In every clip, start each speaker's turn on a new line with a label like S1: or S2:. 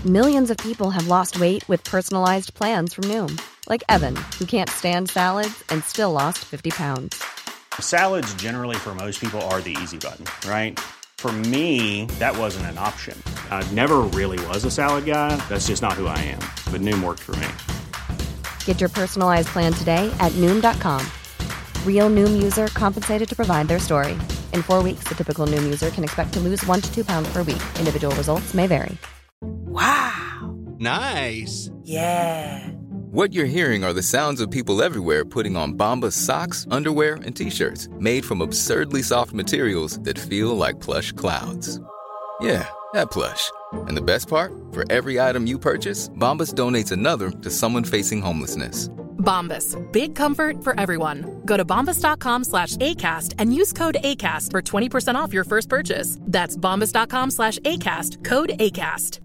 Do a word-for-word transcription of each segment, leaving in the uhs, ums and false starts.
S1: Millions of people have lost weight with personalized plans from Noom. Like Evan, who can't stand salads and still lost fifty pounds.
S2: Salads generally for most people are the easy button, right? For me, that wasn't an option. I never really was a salad guy. That's just not who I am. But Noom worked for me.
S1: Get your personalized plan today at Noom dot com. Real Noom user compensated to provide their story. In four weeks, the typical Noom user can expect to lose one to two pounds per week. Individual results may vary.
S3: Wow.
S4: Nice.
S3: Yeah.
S5: What you're hearing are the sounds of people everywhere putting on Bombas socks, underwear, and T-shirts made from absurdly soft materials that feel like plush clouds. Yeah, that plush. And the best part? For every item you purchase, Bombas donates another to someone facing homelessness.
S6: Bombas. Big comfort for everyone. Go to bombas.com slash ACAST and use code ACAST for twenty percent off your first purchase. That's bombas.com slash ACAST. Code ACAST.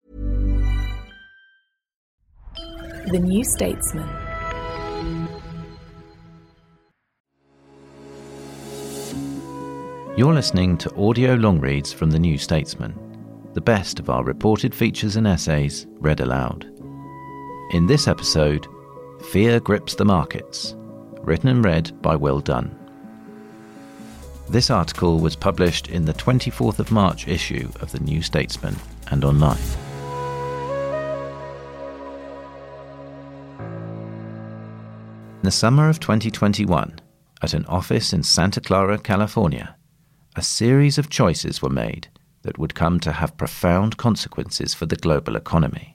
S7: The New Statesman.
S8: You're listening to audio long reads from The New Statesman, the best of our reported features and essays read aloud. In this episode, Fear Grips the Markets, written and read by Will Dunn. This article was published in the twenty-fourth of March issue of The New Statesman and online. In the summer of twenty twenty-one, at an office in Santa Clara, California, a series of choices were made that would come to have profound consequences for the global economy.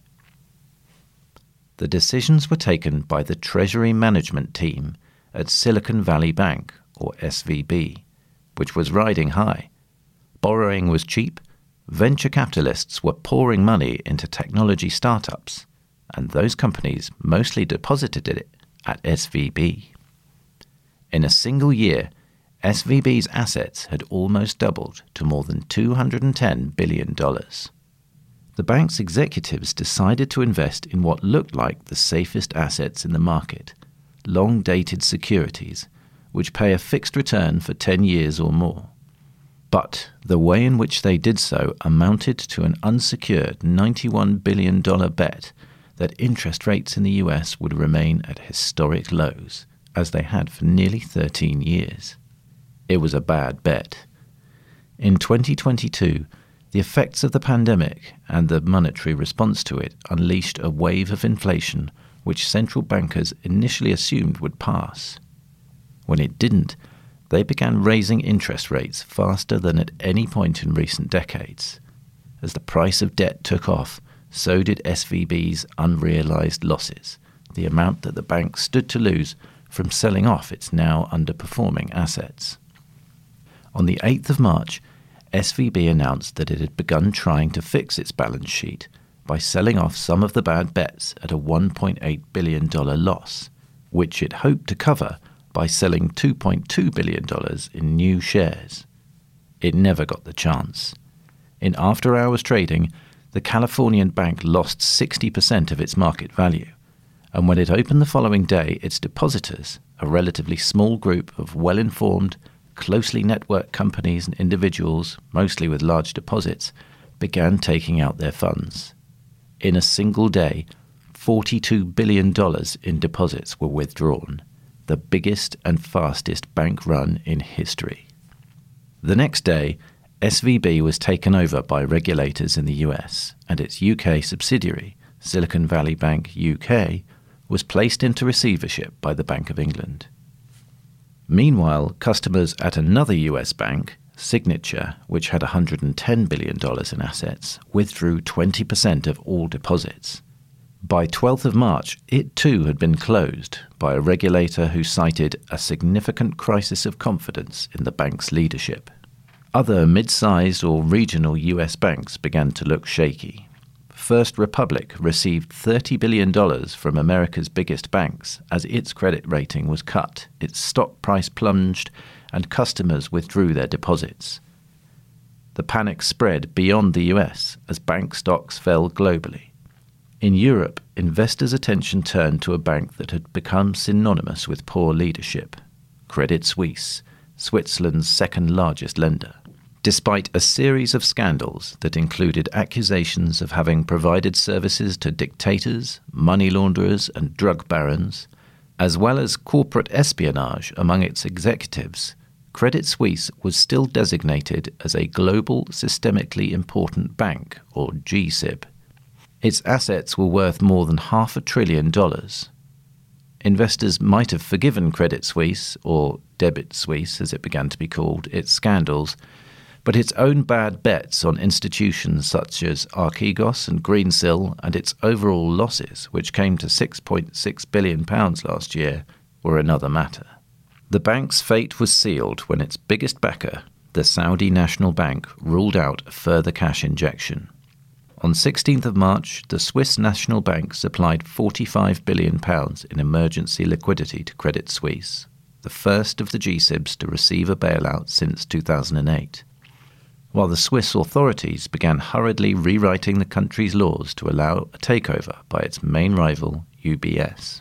S8: The decisions were taken by the Treasury Management Team at Silicon Valley Bank, or S V B, which was riding high. Borrowing was cheap, venture capitalists were pouring money into technology startups, and those companies mostly deposited it at S V B. In a single year, S V B's assets had almost doubled to more than two hundred ten billion dollars. The bank's executives decided to invest in what looked like the safest assets in the market, long-dated securities, which pay a fixed return for ten years or more. But the way in which they did so amounted to an unsecured ninety-one billion dollars bet that interest rates in the U S would remain at historic lows, as they had for nearly thirteen years. It was a bad bet. In twenty twenty-two, the effects of the pandemic and the monetary response to it unleashed a wave of inflation which central bankers initially assumed would pass. When it didn't, they began raising interest rates faster than at any point in recent decades. As the price of debt took off, so did S V B's unrealized losses, the amount that the bank stood to lose from selling off its now underperforming assets. On the eighth of March, S V B announced that it had begun trying to fix its balance sheet by selling off some of the bad bets at a one point eight billion dollars loss, which it hoped to cover by selling two point two billion dollars in new shares. It never got the chance. In after-hours trading, the Californian bank lost sixty percent of its market value, and when it opened the following day, its depositors, a relatively small group of well-informed, closely networked companies and individuals, mostly with large deposits, began taking out their funds. In a single day, forty-two billion dollars in deposits were withdrawn, the biggest and fastest bank run in history. The next day, S V B was taken over by regulators in the U S, and its U K subsidiary, Silicon Valley Bank U K, was placed into receivership by the Bank of England. Meanwhile, customers at another U S bank, Signature, which had one hundred ten billion dollars in assets, withdrew twenty percent of all deposits. By twelfth of March, it too had been closed by a regulator who cited a significant crisis of confidence in the bank's leadership. Other mid-sized or regional U S banks began to look shaky. First Republic received thirty billion dollars from America's biggest banks as its credit rating was cut, its stock price plunged, and customers withdrew their deposits. The panic spread beyond the U S as bank stocks fell globally. In Europe, investors' attention turned to a bank that had become synonymous with poor leadership, Credit Suisse, Switzerland's second-largest lender. Despite a series of scandals that included accusations of having provided services to dictators, money launderers and drug barons, as well as corporate espionage among its executives, Credit Suisse was still designated as a global systemically important bank, or G S I B. Its assets were worth more than half a trillion dollars. Investors might have forgiven Credit Suisse, or Debit Suisse as it began to be called, its scandals, but its own bad bets on institutions such as Archegos and Greensill and its overall losses, which came to six point six billion pounds last year, were another matter. The bank's fate was sealed when its biggest backer, the Saudi National Bank, ruled out a further cash injection. On sixteenth of March, the Swiss National Bank supplied forty-five billion pounds in emergency liquidity to Credit Suisse, the first of the G S I Bs to receive a bailout since two thousand eight. While the Swiss authorities began hurriedly rewriting the country's laws to allow a takeover by its main rival, U B S.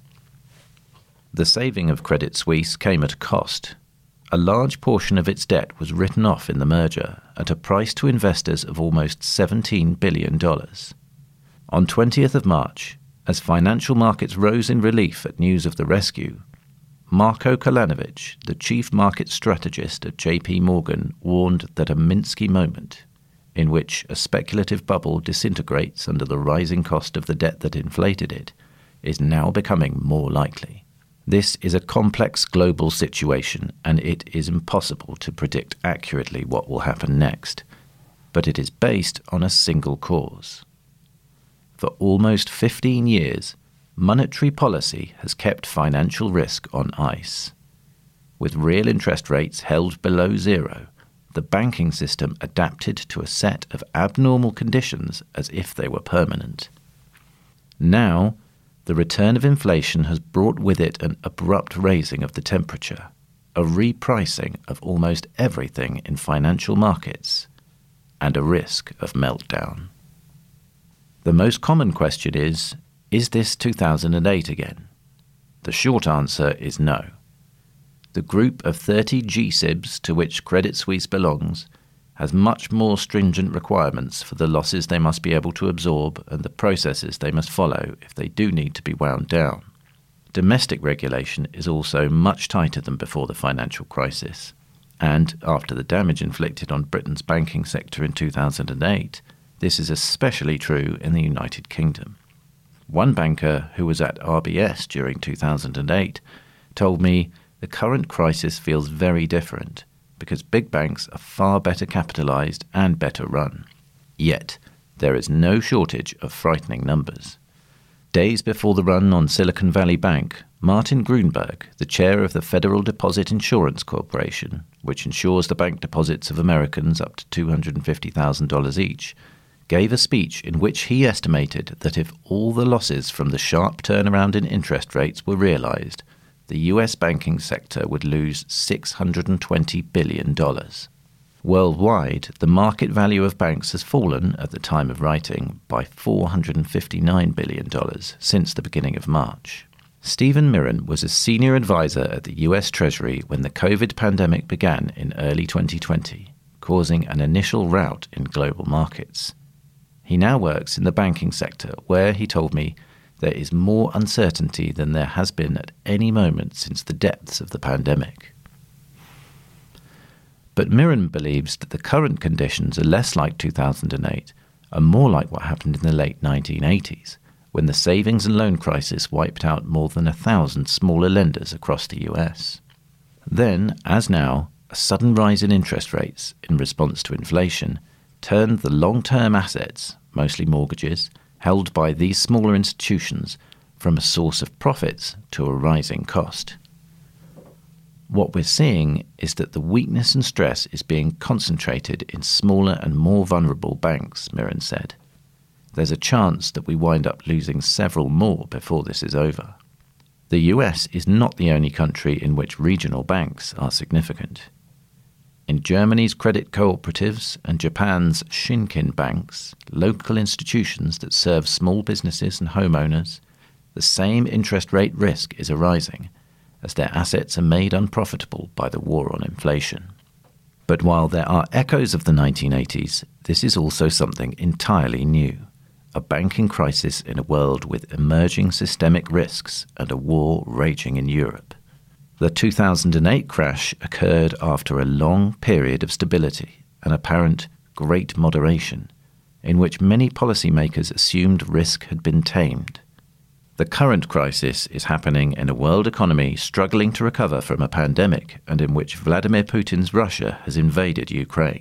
S8: The saving of Credit Suisse came at a cost. A large portion of its debt was written off in the merger at a price to investors of almost seventeen billion dollars. On twentieth of March, as financial markets rose in relief at news of the rescue, Marko Kolanovic, the chief market strategist at J P Morgan, warned that a Minsky moment, in which a speculative bubble disintegrates under the rising cost of the debt that inflated it, is now becoming more likely. This is a complex global situation, and it is impossible to predict accurately what will happen next, but it is based on a single cause. For almost fifteen years, monetary policy has kept financial risk on ice. With real interest rates held below zero, the banking system adapted to a set of abnormal conditions as if they were permanent. Now, the return of inflation has brought with it an abrupt raising of the temperature, a repricing of almost everything in financial markets, and a risk of meltdown. The most common question is, is this two thousand eight again? The short answer is no. The group of thirty G S I Bs to which Credit Suisse belongs has much more stringent requirements for the losses they must be able to absorb and the processes they must follow if they do need to be wound down. Domestic regulation is also much tighter than before the financial crisis, and after the damage inflicted on Britain's banking sector in two thousand eight, this is especially true in the United Kingdom. One banker who was at R B S during two thousand eight told me the current crisis feels very different, because big banks are far better capitalized and better run. Yet, there is no shortage of frightening numbers. Days before the run on Silicon Valley Bank, Martin Grunberg, the chair of the Federal Deposit Insurance Corporation, which insures the bank deposits of Americans up to two hundred fifty thousand dollars each, gave a speech in which he estimated that if all the losses from the sharp turnaround in interest rates were realized, the U S banking sector would lose six hundred twenty billion dollars. Worldwide, the market value of banks has fallen, at the time of writing, by four hundred fifty-nine billion dollars since the beginning of March. Stephen Mirren was a senior advisor at the U S Treasury when the COVID pandemic began in early twenty twenty, causing an initial rout in global markets. He now works in the banking sector, where, he told me, there is more uncertainty than there has been at any moment since the depths of the pandemic. But Mirren believes that the current conditions are less like two thousand eight and more like what happened in the late nineteen eighties, when the savings and loan crisis wiped out more than a thousand smaller lenders across the U S. Then, as now, a sudden rise in interest rates in response to inflation turned the long-term assets, mostly mortgages, held by these smaller institutions from a source of profits to a rising cost. What we're seeing is that the weakness and stress is being concentrated in smaller and more vulnerable banks, Mirren said. There's a chance that we wind up losing several more before this is over. The U S is not the only country in which regional banks are significant. In Germany's credit cooperatives and Japan's Shinkin banks, local institutions that serve small businesses and homeowners, the same interest rate risk is arising as their assets are made unprofitable by the war on inflation. But while there are echoes of the nineteen eighties, this is also something entirely new. A banking crisis in a world with emerging systemic risks and a war raging in Europe. The two thousand eight crash occurred after a long period of stability and apparent great moderation, in which many policymakers assumed risk had been tamed. The current crisis is happening in a world economy struggling to recover from a pandemic and in which Vladimir Putin's Russia has invaded Ukraine.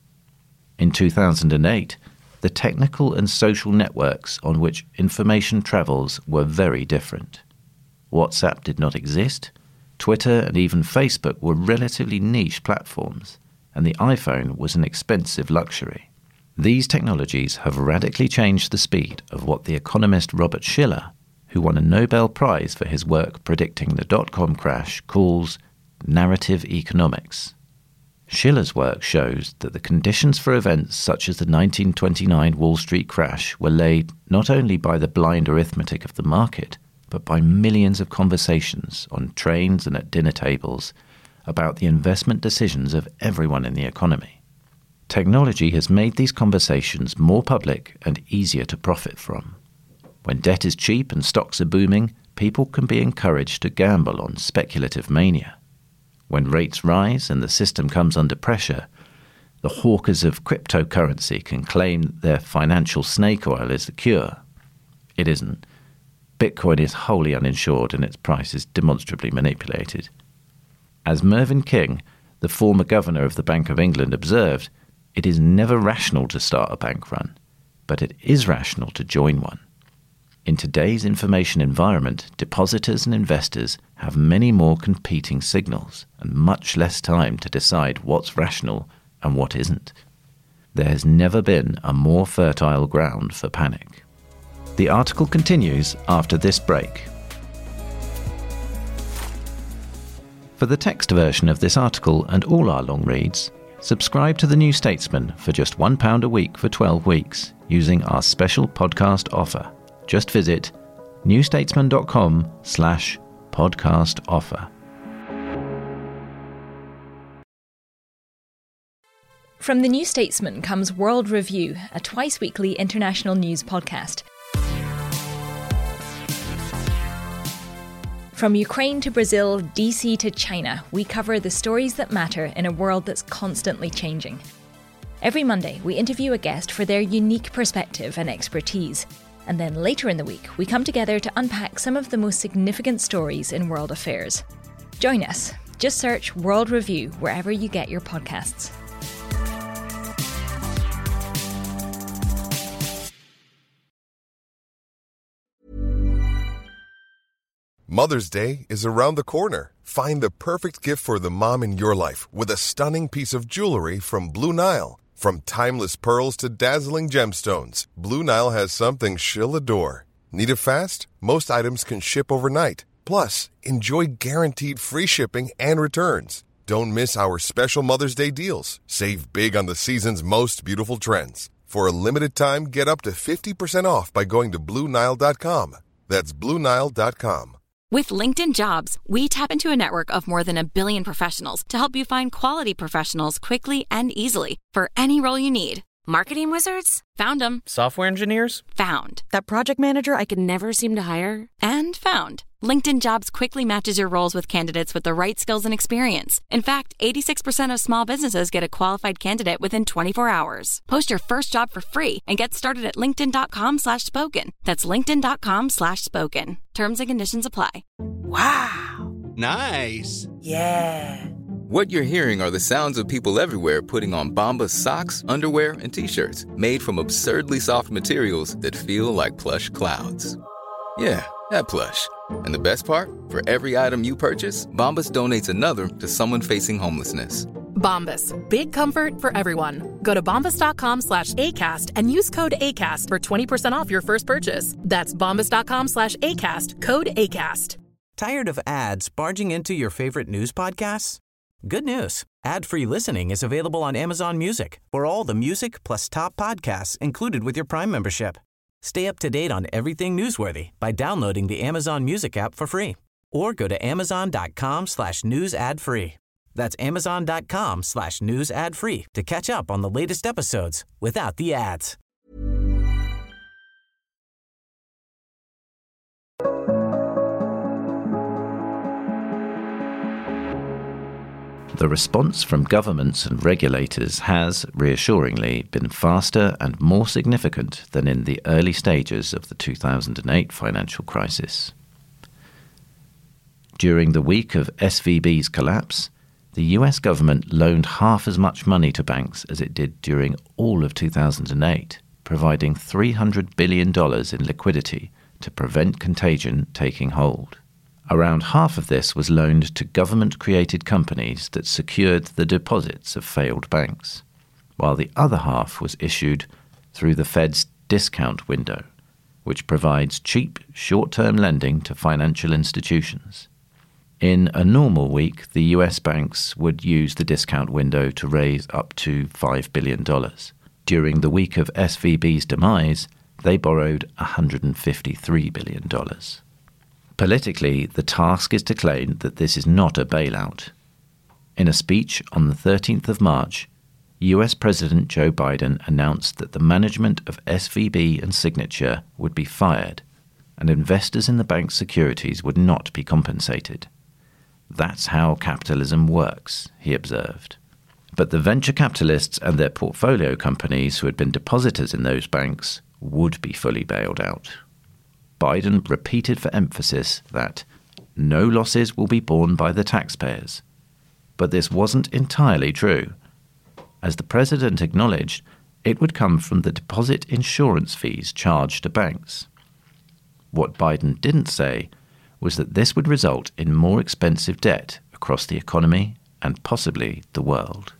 S8: In two thousand eight, the technical and social networks on which information travels were very different. WhatsApp did not exist, Twitter and even Facebook were relatively niche platforms, and the iPhone was an expensive luxury. These technologies have radically changed the speed of what the economist Robert Shiller, who won a Nobel Prize for his work predicting the dot-com crash, calls narrative economics. Shiller's work shows that the conditions for events such as the nineteen twenty-nine Wall Street crash were laid not only by the blind arithmetic of the market, but by millions of conversations on trains and at dinner tables about the investment decisions of everyone in the economy. Technology has made these conversations more public and easier to profit from. When debt is cheap and stocks are booming, people can be encouraged to gamble on speculative mania. When rates rise and the system comes under pressure, the hawkers of cryptocurrency can claim their financial snake oil is the cure. It isn't. Bitcoin is wholly uninsured and its price is demonstrably manipulated. As Mervyn King, the former governor of the Bank of England, observed, it is never rational to start a bank run, but it is rational to join one. In today's information environment, depositors and investors have many more competing signals and much less time to decide what's rational and what isn't. There has never been a more fertile ground for panic. The article continues after this break. For the text version of this article and all our long reads, subscribe to The New Statesman for just one pound a week for twelve weeks using our special podcast offer. Just visit newstatesman.com slash podcast offer.
S4: From The New Statesman comes World Review, a twice-weekly international news podcast. From Ukraine to Brazil, D C to China, we cover the stories that matter in a world that's constantly changing. Every Monday, we interview a guest for their unique perspective and expertise. And then later in the week, we come together to unpack some of the most significant stories in world affairs. Join us. Just search World Review wherever you get your podcasts.
S9: Mother's Day is around the corner. Find the perfect gift for the mom in your life with a stunning piece of jewelry from Blue Nile. From timeless pearls to dazzling gemstones, Blue Nile has something she'll adore. Need it fast? Most items can ship overnight. Plus, enjoy guaranteed free shipping and returns. Don't miss our special Mother's Day deals. Save big on the season's most beautiful trends. For a limited time, get up to fifty percent off by going to Blue Nile dot com. That's Blue Nile dot com.
S10: With LinkedIn Jobs, we tap into a network of more than a billion professionals to help you find quality professionals quickly and easily for any role you need.
S11: Marketing wizards?
S10: Found them.
S12: Software engineers?
S10: Found.
S11: That project manager I could never seem to hire?
S10: And found. LinkedIn Jobs quickly matches your roles with candidates with the right skills and experience. In fact, eighty-six percent of small businesses get a qualified candidate within twenty-four hours. Post your first job for free and get started at linkedin.com slash spoken. That's linkedin.com slash spoken. Terms and conditions apply.
S3: Wow.
S12: Nice.
S3: Yeah.
S5: What you're hearing are the sounds of people everywhere putting on Bombas socks, underwear, and T-shirts made from absurdly soft materials that feel like plush clouds. Yeah, that plush. And the best part? For every item you purchase, Bombas donates another to someone facing homelessness.
S6: Bombas. Big comfort for everyone. Go to bombas.com slash ACAST and use code ACAST for twenty percent off your first purchase. That's bombas.com slash ACAST. Code ACAST.
S13: Tired of ads barging into your favorite news podcasts? Good news. Ad-free listening is available on Amazon Music for all the music plus top podcasts included with your Prime membership. Stay up to date on everything newsworthy by downloading the Amazon Music app for free or go to amazon.com slash news ad free. That's amazon.com slash news ad free to catch up on the latest episodes without the ads.
S8: The response from governments and regulators has, reassuringly, been faster and more significant than in the early stages of the two thousand eight financial crisis. During the week of S V B's collapse, the U S government loaned half as much money to banks as it did during all of two thousand eight, providing three hundred billion dollars in liquidity to prevent contagion taking hold. Around half of this was loaned to government-created companies that secured the deposits of failed banks, while the other half was issued through the Fed's discount window, which provides cheap, short-term lending to financial institutions. In a normal week, the U S banks would use the discount window to raise up to five billion dollars. During the week of S V B's demise, they borrowed one hundred fifty-three billion dollars. Politically, the task is to claim that this is not a bailout. In a speech on the thirteenth of March, U S President Joe Biden announced that the management of S V B and Signature would be fired, and investors in the bank's securities would not be compensated. That's how capitalism works, he observed. But the venture capitalists and their portfolio companies who had been depositors in those banks would be fully bailed out. Biden repeated for emphasis that no losses will be borne by the taxpayers. But this wasn't entirely true. As the president acknowledged, it would come from the deposit insurance fees charged to banks. What Biden didn't say was that this would result in more expensive debt across the economy and possibly the world.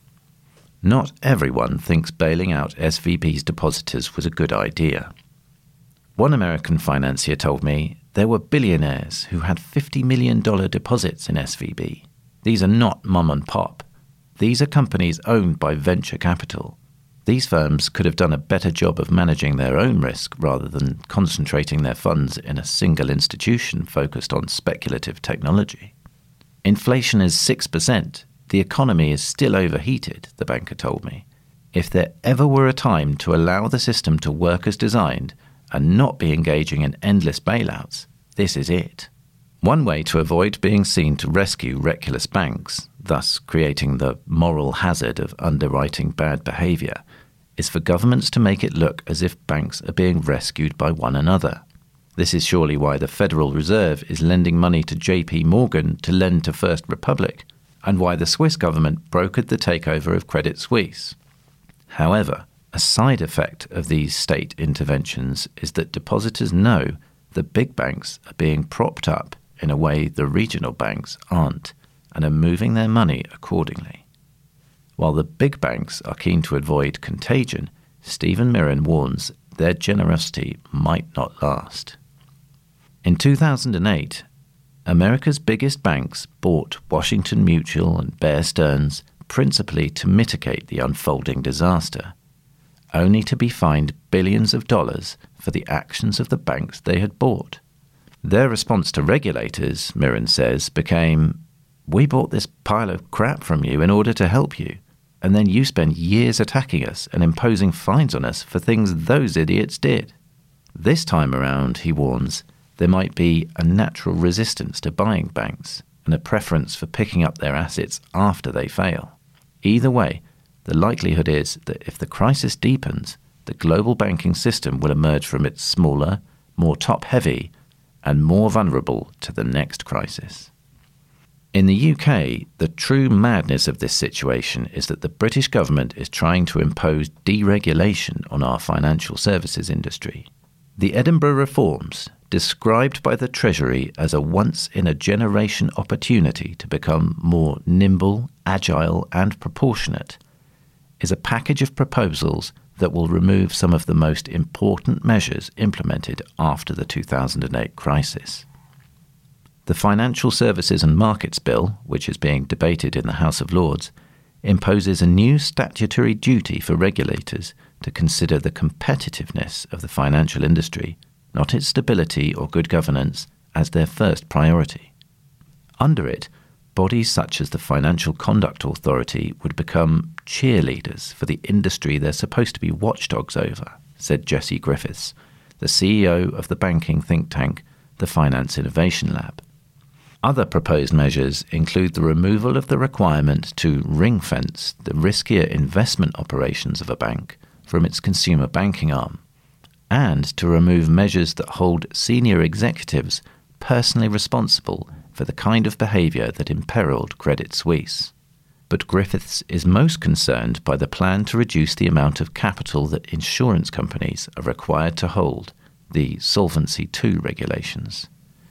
S8: Not everyone thinks bailing out S V B's depositors was a good idea. One American financier told me there were billionaires who had fifty million dollars deposits in S V B. These are not mom and pop. These are companies owned by venture capital. These firms could have done a better job of managing their own risk rather than concentrating their funds in a single institution focused on speculative technology. Inflation is six percent. The economy is still overheated, the banker told me. If there ever were a time to allow the system to work as designed and not be engaging in endless bailouts, this is it. One way to avoid being seen to rescue reckless banks, thus creating the moral hazard of underwriting bad behaviour, is for governments to make it look as if banks are being rescued by one another. This is surely why the Federal Reserve is lending money to J P Morgan to lend to First Republic, and why the Swiss government brokered the takeover of Credit Suisse. However, a side effect of these state interventions is that depositors know the big banks are being propped up in a way the regional banks aren't, and are moving their money accordingly. While the big banks are keen to avoid contagion, Stephen Mirren warns their generosity might not last. In two thousand eight, America's biggest banks bought Washington Mutual and Bear Stearns principally to mitigate the unfolding disaster, only to be fined billions of dollars for the actions of the banks they had bought. Their response to regulators, Mirren says, became, "We bought this pile of crap from you in order to help you, and then you spend years attacking us and imposing fines on us for things those idiots did." This time around, he warns, there might be a natural resistance to buying banks and a preference for picking up their assets after they fail. Either way, the likelihood is that if the crisis deepens, the global banking system will emerge from it smaller, more top-heavy, and more vulnerable to the next crisis. In the U K, the true madness of this situation is that the British government is trying to impose deregulation on our financial services industry. The Edinburgh reforms, described by the Treasury as a once-in-a-generation opportunity to become more nimble, agile, and proportionate, is a package of proposals that will remove some of the most important measures implemented after the two thousand eight crisis. The Financial Services and Markets Bill, which is being debated in the House of Lords, imposes a new statutory duty for regulators to consider the competitiveness of the financial industry, not its stability or good governance, as their first priority. Under it, bodies such as the Financial Conduct Authority would become cheerleaders for the industry they're supposed to be watchdogs over, said Jesse Griffiths, the C E O of the banking think tank, the Finance Innovation Lab. Other proposed measures include the removal of the requirement to ring-fence the riskier investment operations of a bank from its consumer banking arm, and to remove measures that hold senior executives personally responsible for the kind of behaviour that imperilled Credit Suisse. But Griffiths is most concerned by the plan to reduce the amount of capital that insurance companies are required to hold, the Solvency two regulations.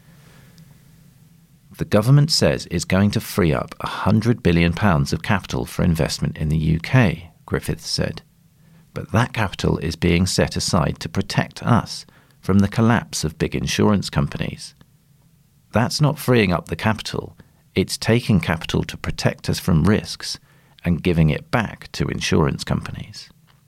S8: The government says it's going to free up one hundred billion pounds of capital for investment in the U K, Griffiths said. But that capital is being set aside to protect us from the collapse of big insurance companies. That's not freeing up the capital, it's taking capital to protect us from risks and giving it back to insurance companies.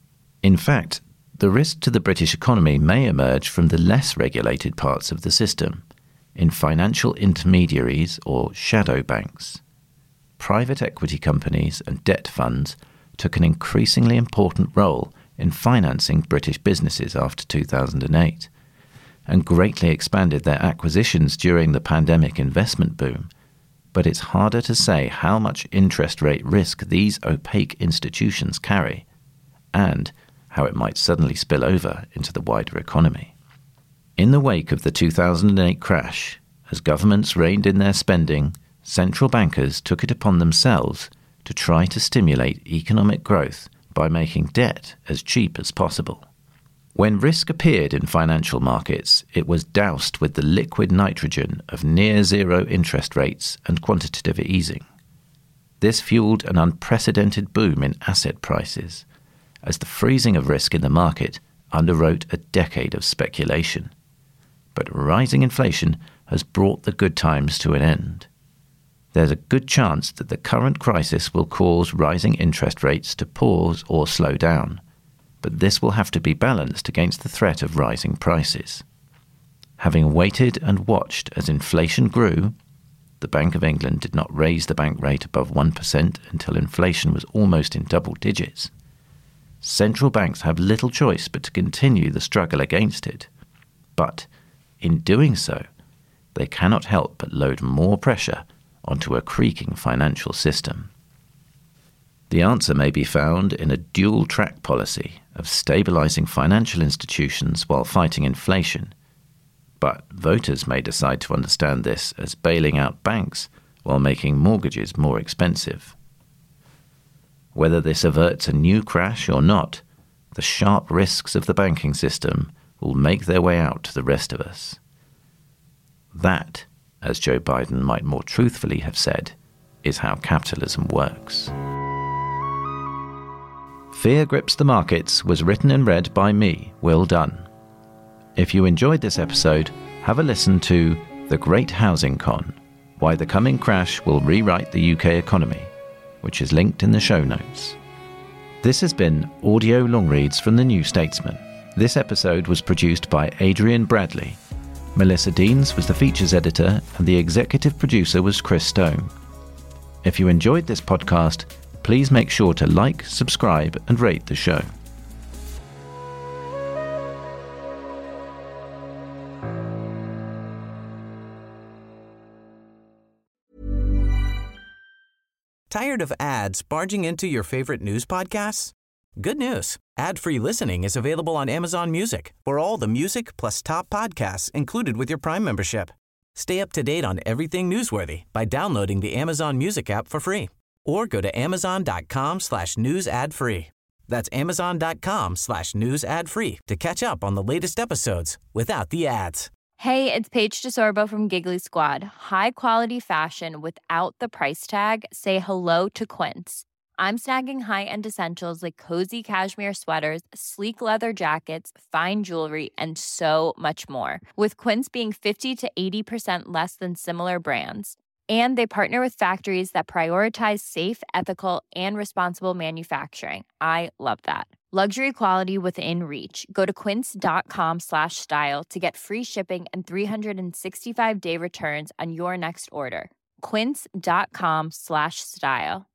S8: In fact, the risk to the British economy may emerge from the less regulated parts of the system, in financial intermediaries or shadow banks. Private equity companies and debt funds took an increasingly important role in financing British businesses after two thousand eight, and greatly expanded their acquisitions during the pandemic investment boom, but it's harder to say how much interest rate risk these opaque institutions carry, and how it might suddenly spill over into the wider economy. In the wake of the two thousand eight crash, as governments reined in their spending, central bankers took it upon themselves to try to stimulate economic growth by making debt as cheap as possible. When risk appeared in financial markets, it was doused with the liquid nitrogen of near-zero interest rates and quantitative easing. This fueled an unprecedented boom in asset prices, as the freezing of risk in the market underwrote a decade of speculation. But rising inflation has brought the good times to an end. There's a good chance that the current crisis will cause rising interest rates to pause or slow down, but this will have to be balanced against the threat of rising prices. Having waited and watched as inflation grew, the Bank of England did not raise the bank rate above one percent until inflation was almost in double digits. Central banks have little choice but to continue the struggle against it. But in doing so, they cannot help but load more pressure onto a creaking financial system. The answer may be found in a dual-track policy of stabilising financial institutions while fighting inflation, but voters may decide to understand this as bailing out banks while making mortgages more expensive. Whether this averts a new crash or not, the sharp risks of the banking system will make their way out to the rest of us. That, as Joe Biden might more truthfully have said, is how capitalism works. Fear Grips the Markets was written and read by me, Will Dunn. If you enjoyed this episode, have a listen to The Great Housing Con, Why the Coming Crash Will Rewrite the U K Economy, which is linked in the show notes. This has been Audio Long Reads from The New Statesman. This episode was produced by Adrian Bradley. Melissa Deans was the features editor, and the executive producer was Chris Stone. If you enjoyed this podcast, please make sure to like, subscribe, and rate the show.
S13: Tired of ads barging into your favorite news podcasts? Good news. Ad-free listening is available on Amazon Music for all the music plus top podcasts included with your Prime membership. Stay up to date on everything newsworthy by downloading the Amazon Music app for free or go to amazon.com slash news ad free. That's amazon.com slash news ad free to catch up on the latest episodes without the ads.
S14: Hey, it's Paige DeSorbo from Giggly Squad. High quality fashion without the price tag. Say hello to Quince. I'm snagging high-end essentials like cozy cashmere sweaters, sleek leather jackets, fine jewelry, and so much more. With Quince being fifty to eighty percent less than similar brands. And they partner with factories that prioritize safe, ethical, and responsible manufacturing. I love that. Luxury quality within reach. Go to quince.com slash style to get free shipping and three sixty-five day returns on your next order. quince.com slash style.